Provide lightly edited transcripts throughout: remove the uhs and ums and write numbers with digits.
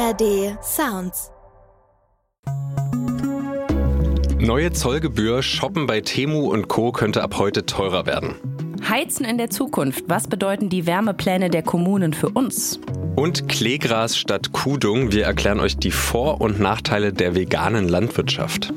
ARD Sounds. Neue Zollgebühr, Shoppen bei Temu und Co. könnte ab heute teurer werden. Heizen in der Zukunft. Was bedeuten die Wärmepläne der Kommunen für uns? Und Kleegras statt Kuhdung. Wir erklären euch die Vor- und Nachteile der veganen Landwirtschaft.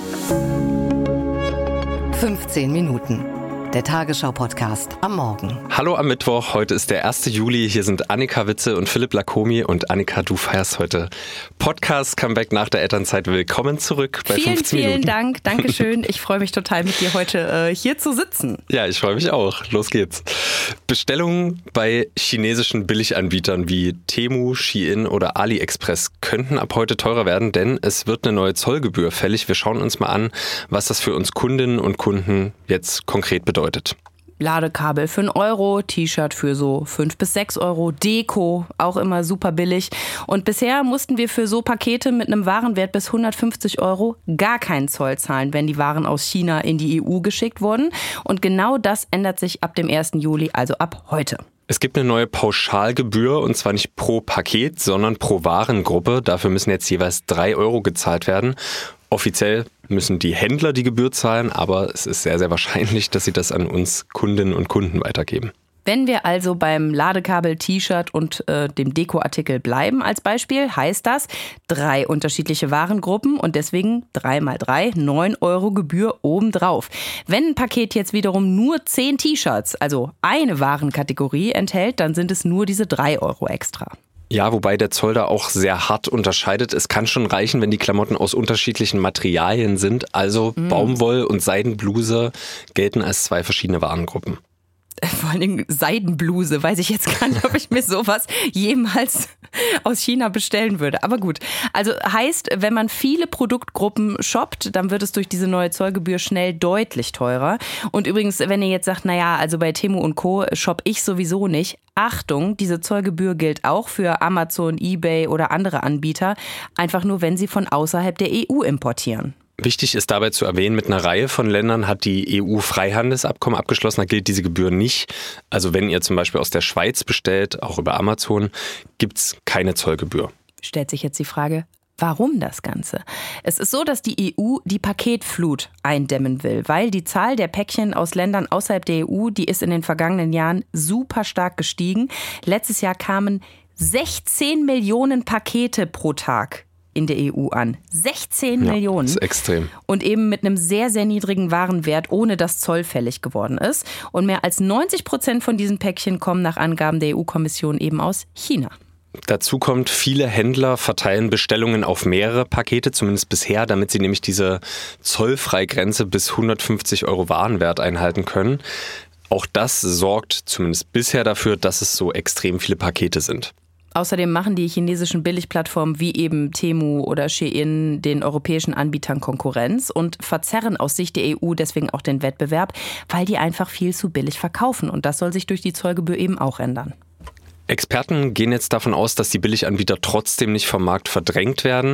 15 Minuten. Der Tagesschau-Podcast am Morgen. Hallo am Mittwoch, heute ist der 1. Juli. Hier sind Annika Witze und Philipp Lacomi. Und Annika, du feierst heute Podcast-Comeback nach der Elternzeit. Willkommen zurück bei 15 Minuten. Vielen Dank, Dankeschön. Ich freue mich total, mit dir heute hier zu sitzen. Ja, ich freue mich auch. Los geht's. Bestellungen bei chinesischen Billiganbietern wie Temu, Shein oder AliExpress könnten ab heute teurer werden, denn es wird eine neue Zollgebühr fällig. Wir schauen uns mal an, was das für uns Kundinnen und Kunden jetzt konkret bedeutet. Ladekabel für 1 Euro, T-Shirt für so 5 bis 6 Euro, Deko, auch immer super billig. Und bisher mussten wir für so Pakete mit einem Warenwert bis 150 Euro gar keinen Zoll zahlen, wenn die Waren aus China in die EU geschickt wurden. Und genau das ändert sich ab dem 1. Juli, also ab heute. Es gibt eine neue Pauschalgebühr und zwar nicht pro Paket, sondern pro Warengruppe. Dafür müssen jetzt jeweils 3 Euro gezahlt werden. Offiziell müssen die Händler die Gebühr zahlen, aber es ist sehr, sehr wahrscheinlich, dass sie das an uns Kundinnen und Kunden weitergeben. Wenn wir also beim Ladekabel, T-Shirt und dem Dekoartikel bleiben als Beispiel, heißt das 3 unterschiedliche Warengruppen und deswegen 3 mal 3, 9 Euro Gebühr obendrauf. Wenn ein Paket jetzt wiederum nur 10 T-Shirts, also eine Warenkategorie enthält, dann sind es nur diese 3 Euro extra. Ja, wobei der Zoll da auch sehr hart unterscheidet. Es kann schon reichen, wenn die Klamotten aus unterschiedlichen Materialien sind. Also Baumwoll- und Seidenbluse gelten als 2 verschiedene Warengruppen. Vor allen Dingen Seidenbluse, weiß ich jetzt gar nicht, ob ich mir sowas jemals aus China bestellen würde. Aber gut, also heißt, wenn man viele Produktgruppen shoppt, dann wird es durch diese neue Zollgebühr schnell deutlich teurer. Und übrigens, wenn ihr jetzt sagt, naja, also bei Temu und Co. shoppe ich sowieso nicht. Achtung, diese Zollgebühr gilt auch für Amazon, eBay oder andere Anbieter, einfach nur, wenn sie von außerhalb der EU importieren. Wichtig ist dabei zu erwähnen, mit einer Reihe von Ländern hat die EU Freihandelsabkommen abgeschlossen, da gilt diese Gebühr nicht. Also wenn ihr zum Beispiel aus der Schweiz bestellt, auch über Amazon, gibt es keine Zollgebühr. Stellt sich jetzt die Frage, warum das Ganze? Es ist so, dass die EU die Paketflut eindämmen will, weil die Zahl der Päckchen aus Ländern außerhalb der EU, die ist in den vergangenen Jahren super stark gestiegen. Letztes Jahr kamen 16 Millionen Pakete pro Tag in der EU an. 16 Millionen. Das ist extrem. Und eben mit einem sehr, sehr niedrigen Warenwert, ohne dass Zoll fällig geworden ist. Und mehr als 90% von diesen Päckchen kommen nach Angaben der EU-Kommission eben aus China. Dazu kommt, viele Händler verteilen Bestellungen auf mehrere Pakete, zumindest bisher, damit sie nämlich diese Zollfreigrenze bis 150 Euro Warenwert einhalten können. Auch das sorgt zumindest bisher dafür, dass es so extrem viele Pakete sind. Außerdem machen die chinesischen Billigplattformen wie eben Temu oder Shein den europäischen Anbietern Konkurrenz und verzerren aus Sicht der EU deswegen auch den Wettbewerb, weil die einfach viel zu billig verkaufen. Und das soll sich durch die Zollgebühr eben auch ändern. Experten gehen jetzt davon aus, dass die Billiganbieter trotzdem nicht vom Markt verdrängt werden.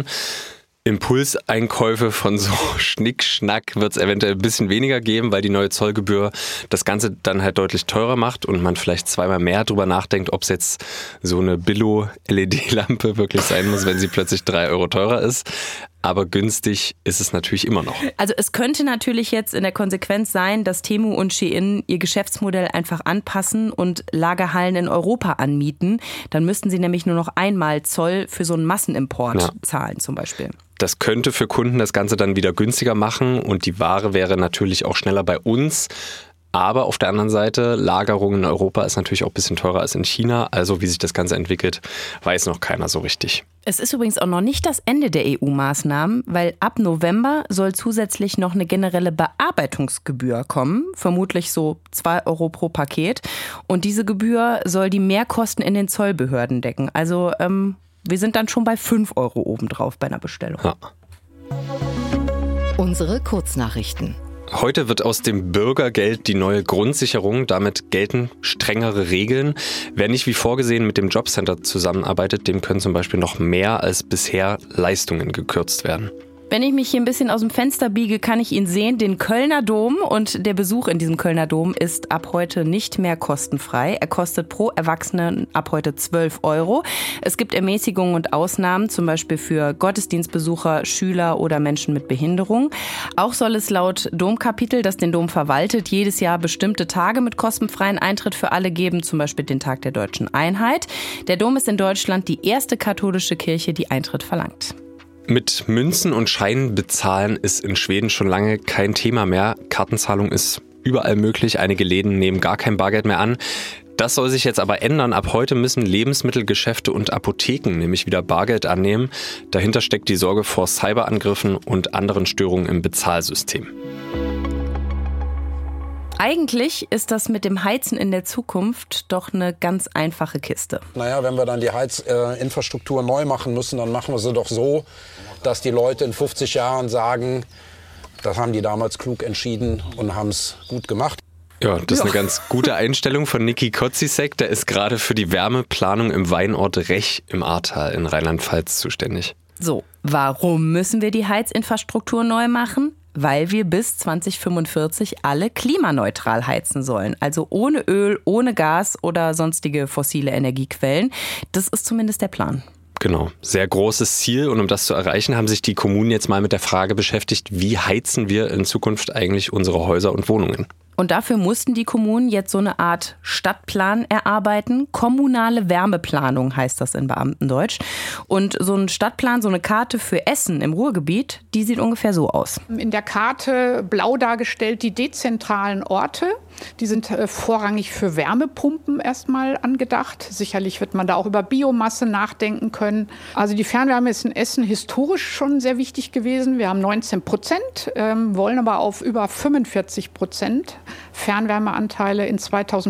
Impulseinkäufe von so Schnickschnack wird es eventuell ein bisschen weniger geben, weil die neue Zollgebühr das Ganze dann halt deutlich teurer macht und man vielleicht zweimal mehr drüber nachdenkt, ob es jetzt so eine Billo-LED-Lampe wirklich sein muss, wenn sie plötzlich 3 Euro teurer ist. Aber günstig ist es natürlich immer noch. Also es könnte natürlich jetzt in der Konsequenz sein, dass Temu und Shein ihr Geschäftsmodell einfach anpassen und Lagerhallen in Europa anmieten. Dann müssten sie nämlich nur noch einmal Zoll für so einen Massenimport zahlen zum Beispiel. Das könnte für Kunden das Ganze dann wieder günstiger machen und die Ware wäre natürlich auch schneller bei uns. Aber auf der anderen Seite, Lagerung in Europa ist natürlich auch ein bisschen teurer als in China. Also wie sich das Ganze entwickelt, weiß noch keiner so richtig. Es ist übrigens auch noch nicht das Ende der EU-Maßnahmen, weil ab November soll zusätzlich noch eine generelle Bearbeitungsgebühr kommen, vermutlich so 2 Euro pro Paket. Und diese Gebühr soll die Mehrkosten in den Zollbehörden decken. Also wir sind dann schon bei 5 Euro obendrauf bei einer Bestellung. Ja. Unsere Kurznachrichten. Heute wird aus dem Bürgergeld die neue Grundsicherung. Damit gelten strengere Regeln. Wer nicht wie vorgesehen mit dem Jobcenter zusammenarbeitet, dem können zum Beispiel noch mehr als bisher Leistungen gekürzt werden. Wenn ich mich hier ein bisschen aus dem Fenster biege, kann ich ihn sehen, den Kölner Dom. Und der Besuch in diesem Kölner Dom ist ab heute nicht mehr kostenfrei. Er kostet pro Erwachsenen ab heute 12 €. Es gibt Ermäßigungen und Ausnahmen, zum Beispiel für Gottesdienstbesucher, Schüler oder Menschen mit Behinderung. Auch soll es laut Domkapitel, das den Dom verwaltet, jedes Jahr bestimmte Tage mit kostenfreien Eintritt für alle geben, zum Beispiel den Tag der Deutschen Einheit. Der Dom ist in Deutschland die erste katholische Kirche, die Eintritt verlangt. Mit Münzen und Scheinen bezahlen ist in Schweden schon lange kein Thema mehr. Kartenzahlung ist überall möglich. Einige Läden nehmen gar kein Bargeld mehr an. Das soll sich jetzt aber ändern. Ab heute müssen Lebensmittelgeschäfte und Apotheken nämlich wieder Bargeld annehmen. Dahinter steckt die Sorge vor Cyberangriffen und anderen Störungen im Bezahlsystem. Eigentlich ist das mit dem Heizen in der Zukunft doch eine ganz einfache Kiste. Naja, wenn wir dann die Heizinfrastruktur neu machen müssen, dann machen wir sie doch so, dass die Leute in 50 Jahren sagen, das haben die damals klug entschieden und haben es gut gemacht. Ja, das ist eine ganz gute Einstellung von Niki Kotzisek. Der ist gerade für die Wärmeplanung im Weinort Rech im Ahrtal in Rheinland-Pfalz zuständig. So, warum müssen wir die Heizinfrastruktur neu machen? Weil wir bis 2045 alle klimaneutral heizen sollen. Also ohne Öl, ohne Gas oder sonstige fossile Energiequellen. Das ist zumindest der Plan. Genau, sehr großes Ziel. Und um das zu erreichen, haben sich die Kommunen jetzt mal mit der Frage beschäftigt, wie heizen wir in Zukunft eigentlich unsere Häuser und Wohnungen? Und dafür mussten die Kommunen jetzt so eine Art Stadtplan erarbeiten. Kommunale Wärmeplanung heißt das in Beamtendeutsch. Und so ein Stadtplan, so eine Karte für Essen im Ruhrgebiet, die sieht ungefähr so aus. In der Karte blau dargestellt die dezentralen Orte. Die sind vorrangig für Wärmepumpen erstmal angedacht. Sicherlich wird man da auch über Biomasse nachdenken können. Also die Fernwärme ist in Essen historisch schon sehr wichtig gewesen. Wir haben 19%, wollen aber auf über 45% Fernwärmeanteile in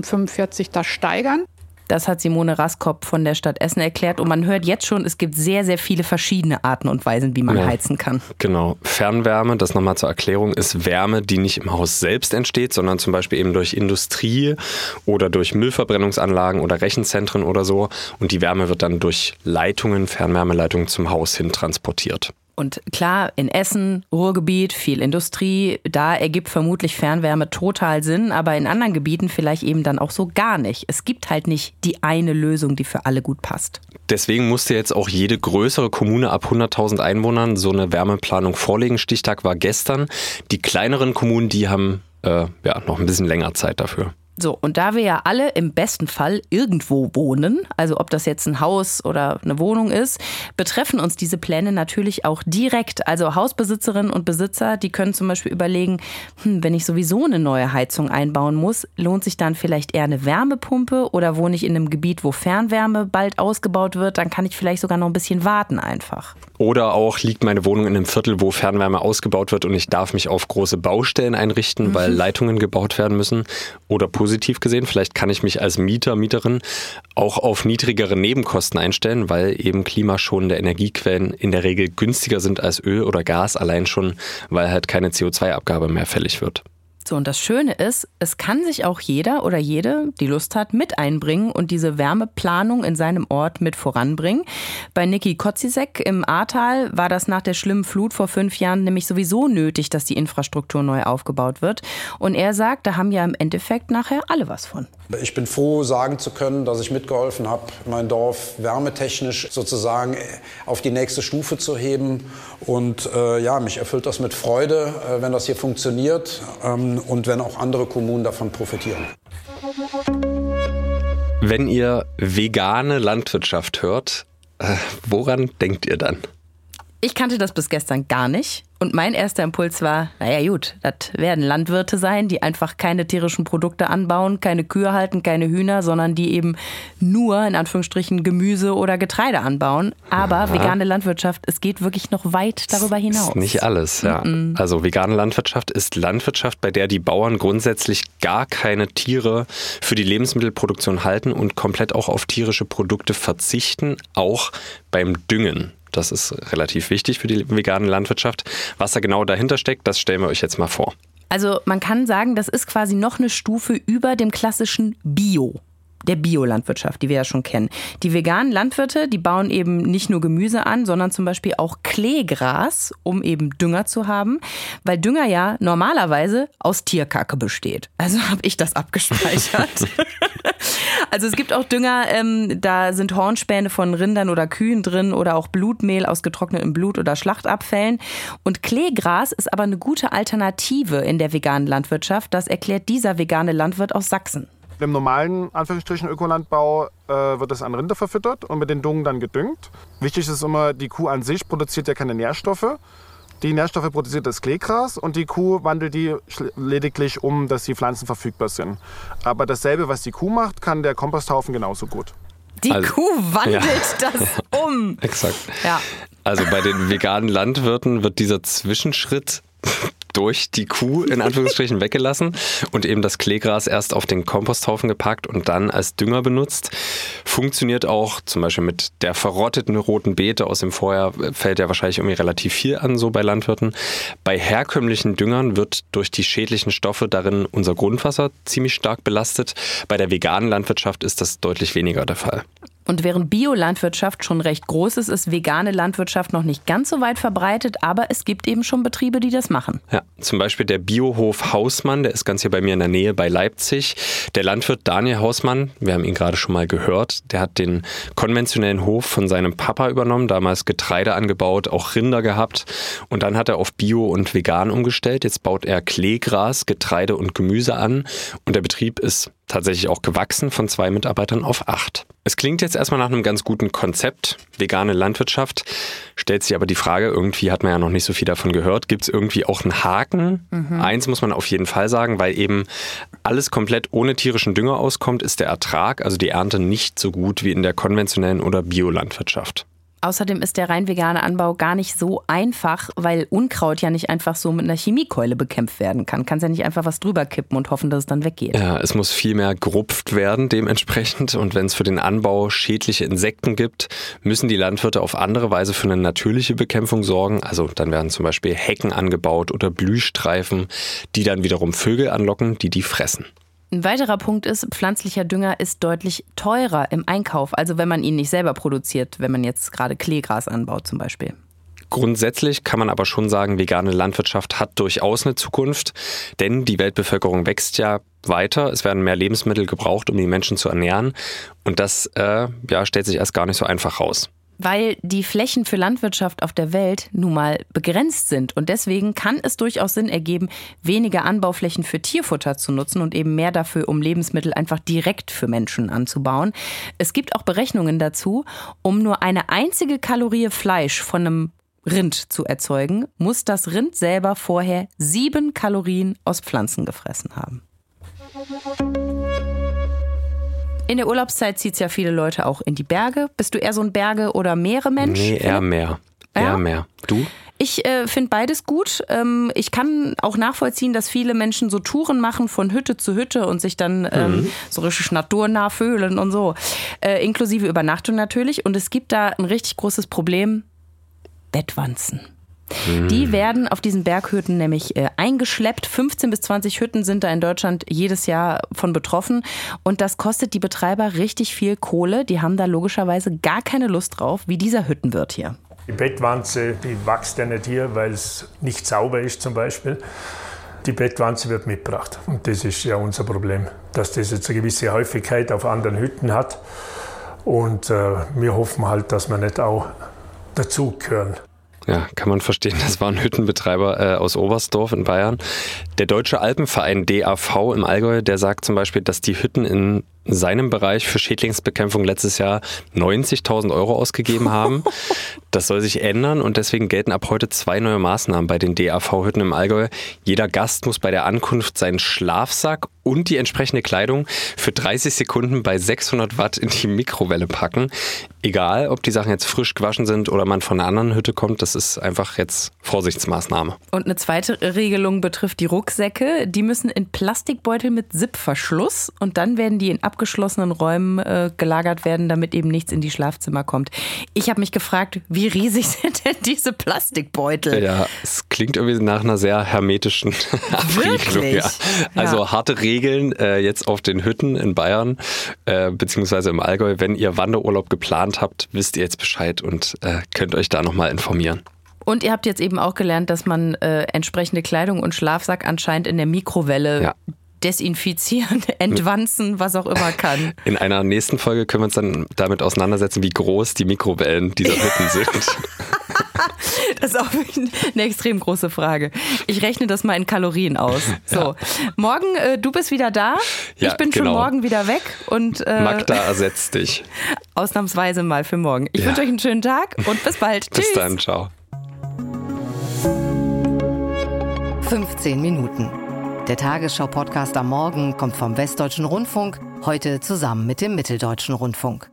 2045 da steigern. Das hat Simone Raskop von der Stadt Essen erklärt. Und man hört jetzt schon, es gibt sehr, sehr viele verschiedene Arten und Weisen, wie man heizen kann. Genau. Fernwärme, das nochmal zur Erklärung, ist Wärme, die nicht im Haus selbst entsteht, sondern zum Beispiel eben durch Industrie oder durch Müllverbrennungsanlagen oder Rechenzentren oder so. Und die Wärme wird dann durch Leitungen, Fernwärmeleitungen zum Haus hin transportiert. Und klar, in Essen, Ruhrgebiet, viel Industrie, da ergibt vermutlich Fernwärme total Sinn, aber in anderen Gebieten vielleicht eben dann auch so gar nicht. Es gibt halt nicht die eine Lösung, die für alle gut passt. Deswegen musste jetzt auch jede größere Kommune ab 100.000 Einwohnern so eine Wärmeplanung vorlegen. Stichtag war gestern. Die kleineren Kommunen, die haben noch ein bisschen länger Zeit dafür. So, und da wir ja alle im besten Fall irgendwo wohnen, also ob das jetzt ein Haus oder eine Wohnung ist, betreffen uns diese Pläne natürlich auch direkt. Also Hausbesitzerinnen und Besitzer, die können zum Beispiel überlegen, wenn ich sowieso eine neue Heizung einbauen muss, lohnt sich dann vielleicht eher eine Wärmepumpe oder wohne ich in einem Gebiet, wo Fernwärme bald ausgebaut wird, dann kann ich vielleicht sogar noch ein bisschen warten einfach. Oder auch liegt meine Wohnung in einem Viertel, wo Fernwärme ausgebaut wird und ich darf mich auf große Baustellen einrichten, weil Leitungen gebaut werden müssen. Oder positiv gesehen, vielleicht kann ich mich als Mieter, Mieterin auch auf niedrigere Nebenkosten einstellen, weil eben klimaschonende Energiequellen in der Regel günstiger sind als Öl oder Gas, allein schon, weil halt keine CO2-Abgabe mehr fällig wird. So, und das Schöne ist, es kann sich auch jeder oder jede, die Lust hat, mit einbringen und diese Wärmeplanung in seinem Ort mit voranbringen. Bei Niki Kotzisek im Ahrtal war das nach der schlimmen Flut vor 5 Jahren nämlich sowieso nötig, dass die Infrastruktur neu aufgebaut wird. Und er sagt, da haben ja im Endeffekt nachher alle was von. Ich bin froh, sagen zu können, dass ich mitgeholfen habe, mein Dorf wärmetechnisch sozusagen auf die nächste Stufe zu heben. Und mich erfüllt das mit Freude, wenn das hier funktioniert und wenn auch andere Kommunen davon profitieren. Wenn ihr vegane Landwirtschaft hört, woran denkt ihr dann? Ich kannte das bis gestern gar nicht. Und mein erster Impuls war, naja gut, das werden Landwirte sein, die einfach keine tierischen Produkte anbauen, keine Kühe halten, keine Hühner, sondern die eben nur, in Anführungsstrichen, Gemüse oder Getreide anbauen. Aber vegane Landwirtschaft, es geht wirklich noch weit darüber hinaus. Ist nicht alles, ja. Also vegane Landwirtschaft ist Landwirtschaft, bei der die Bauern grundsätzlich gar keine Tiere für die Lebensmittelproduktion halten und komplett auch auf tierische Produkte verzichten, auch beim Düngen. Das ist relativ wichtig für die vegane Landwirtschaft. Was da genau dahinter steckt, das stellen wir euch jetzt mal vor. Also man kann sagen, das ist quasi noch eine Stufe über dem klassischen Bio. der Biolandwirtschaft, die wir ja schon kennen. Die veganen Landwirte, die bauen eben nicht nur Gemüse an, sondern zum Beispiel auch Kleegras, um eben Dünger zu haben, weil Dünger ja normalerweise aus Tierkacke besteht. Also habe ich das abgespeichert. Also es gibt auch Dünger, da sind Hornspäne von Rindern oder Kühen drin oder auch Blutmehl aus getrocknetem Blut oder Schlachtabfällen. Und Kleegras ist aber eine gute Alternative in der veganen Landwirtschaft. Das erklärt dieser vegane Landwirt aus Sachsen. Im normalen, Anführungsstrichen, Ökolandbau wird es an Rinder verfüttert und mit den Dungen dann gedüngt. Wichtig ist immer, die Kuh an sich produziert ja keine Nährstoffe. Die Nährstoffe produziert das Kleegras und die Kuh wandelt die lediglich um, dass die Pflanzen verfügbar sind. Aber dasselbe, was die Kuh macht, kann der Komposthaufen genauso gut. Die Kuh wandelt das um. Exakt. Ja. Also bei den veganen Landwirten wird dieser Zwischenschritt durch die Kuh in Anführungsstrichen weggelassen und eben das Kleegras erst auf den Komposthaufen gepackt und dann als Dünger benutzt. Funktioniert auch zum Beispiel mit der verrotteten roten Beete aus dem Vorjahr, fällt ja wahrscheinlich irgendwie relativ viel an, so bei Landwirten. Bei herkömmlichen Düngern wird durch die schädlichen Stoffe darin unser Grundwasser ziemlich stark belastet. Bei der veganen Landwirtschaft ist das deutlich weniger der Fall. Und während Biolandwirtschaft schon recht groß ist, ist vegane Landwirtschaft noch nicht ganz so weit verbreitet, aber es gibt eben schon Betriebe, die das machen. Ja, zum Beispiel der Biohof Hausmann, der ist ganz hier bei mir in der Nähe bei Leipzig. Der Landwirt Daniel Hausmann, wir haben ihn gerade schon mal gehört, der hat den konventionellen Hof von seinem Papa übernommen, damals Getreide angebaut, auch Rinder gehabt und dann hat er auf Bio und Vegan umgestellt. Jetzt baut er Kleegras, Getreide und Gemüse an und der Betrieb ist tatsächlich auch gewachsen von 2 Mitarbeitern auf 8. Es klingt jetzt erstmal nach einem ganz guten Konzept, vegane Landwirtschaft, stellt sich aber die Frage, irgendwie hat man ja noch nicht so viel davon gehört, gibt es irgendwie auch einen Haken? Eins muss man auf jeden Fall sagen, weil eben alles komplett ohne tierischen Dünger auskommt, ist der Ertrag, also die Ernte, nicht so gut wie in der konventionellen oder Biolandwirtschaft. Außerdem ist der rein vegane Anbau gar nicht so einfach, weil Unkraut ja nicht einfach so mit einer Chemiekeule bekämpft werden kann. Kannst ja nicht einfach was drüber kippen und hoffen, dass es dann weggeht. Ja, es muss viel mehr gerupft werden dementsprechend. Und wenn es für den Anbau schädliche Insekten gibt, müssen die Landwirte auf andere Weise für eine natürliche Bekämpfung sorgen. Also dann werden zum Beispiel Hecken angebaut oder Blühstreifen, die dann wiederum Vögel anlocken, die fressen. Ein weiterer Punkt ist, pflanzlicher Dünger ist deutlich teurer im Einkauf, also wenn man ihn nicht selber produziert, wenn man jetzt gerade Kleegras anbaut zum Beispiel. Grundsätzlich kann man aber schon sagen, vegane Landwirtschaft hat durchaus eine Zukunft, denn die Weltbevölkerung wächst ja weiter. Es werden mehr Lebensmittel gebraucht, um die Menschen zu ernähren und das stellt sich erst gar nicht so einfach raus. Weil die Flächen für Landwirtschaft auf der Welt nun mal begrenzt sind. Und deswegen kann es durchaus Sinn ergeben, weniger Anbauflächen für Tierfutter zu nutzen und eben mehr dafür, um Lebensmittel einfach direkt für Menschen anzubauen. Es gibt auch Berechnungen dazu, um nur eine einzige Kalorie Fleisch von einem Rind zu erzeugen, muss das Rind selber vorher 7 Kalorien aus Pflanzen gefressen haben. In der Urlaubszeit zieht es ja viele Leute auch in die Berge. Bist du eher so ein Berge- oder Meere-Mensch? Nee, eher mehr. Ja? Eher mehr. Du? Ich finde beides gut. Ich kann auch nachvollziehen, dass viele Menschen so Touren machen von Hütte zu Hütte und sich dann so richtig naturnah fühlen und so. Inklusive Übernachtung natürlich. Und es gibt da ein richtig großes Problem. Bettwanzen. Die werden auf diesen Berghütten nämlich eingeschleppt. 15 bis 20 Hütten sind da in Deutschland jedes Jahr von betroffen. Und das kostet die Betreiber richtig viel Kohle. Die haben da logischerweise gar keine Lust drauf, wie dieser Hüttenwirt hier. Die Bettwanze, die wächst ja nicht hier, weil es nicht sauber ist zum Beispiel. Die Bettwanze wird mitgebracht. Und das ist ja unser Problem, dass das jetzt eine gewisse Häufigkeit auf anderen Hütten hat. Und wir hoffen halt, dass wir nicht auch dazugehören. Ja, kann man verstehen. Das war ein Hüttenbetreiber aus Oberstdorf in Bayern. Der Deutsche Alpenverein DAV im Allgäu, der sagt zum Beispiel, dass die Hütten in seinem Bereich für Schädlingsbekämpfung letztes Jahr 90.000 € ausgegeben haben. Das soll sich ändern und deswegen gelten ab heute 2 neue Maßnahmen bei den DAV-Hütten im Allgäu. Jeder Gast muss bei der Ankunft seinen Schlafsack und die entsprechende Kleidung für 30 Sekunden bei 600 Watt in die Mikrowelle packen. Egal, ob die Sachen jetzt frisch gewaschen sind oder man von einer anderen Hütte kommt, das ist einfach jetzt Vorsichtsmaßnahme. Und eine zweite Regelung betrifft die Rucksäcke. Die müssen in Plastikbeutel mit Zipverschluss und dann werden die in abgeschlossenen Räumen gelagert werden, damit eben nichts in die Schlafzimmer kommt. Ich habe mich gefragt, wie riesig sind denn diese Plastikbeutel? Ja, es klingt irgendwie nach einer sehr hermetischen Abriegelung. Ja. Also harte Regeln Regeln jetzt auf den Hütten in Bayern beziehungsweise im Allgäu. Wenn ihr Wanderurlaub geplant habt, wisst ihr jetzt Bescheid und könnt euch da nochmal informieren. Und ihr habt jetzt eben auch gelernt, dass man entsprechende Kleidung und Schlafsack anscheinend in der Mikrowelle desinfizieren, entwanzen, was auch immer kann. In einer nächsten Folge können wir uns dann damit auseinandersetzen, wie groß die Mikrowellen dieser Hütten sind. Das ist auch eine extrem große Frage. Ich rechne das mal in Kalorien aus. So, morgen, du bist wieder da. Ja, ich bin schon morgen wieder weg. Und Magda ersetzt dich. Ausnahmsweise mal für morgen. Ich wünsche euch einen schönen Tag und bis bald. Bis Tschüss. dann, ciao. 15 Minuten. Der Tagesschau-Podcast am Morgen kommt vom Westdeutschen Rundfunk, heute zusammen mit dem Mitteldeutschen Rundfunk.